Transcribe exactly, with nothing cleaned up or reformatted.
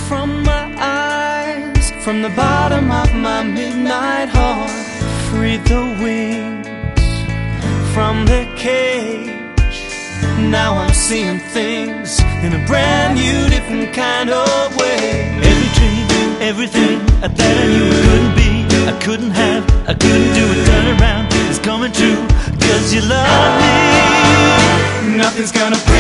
from my eyes, from the bottom of my midnight heart. Free the wings from their cage. Now I'm seeing things in a brand new, different kind of way. Every dream, everything that I knew I couldn't be, I couldn't have, I couldn't do it, turn around, it's coming true, cause you love me. Nothing's gonna break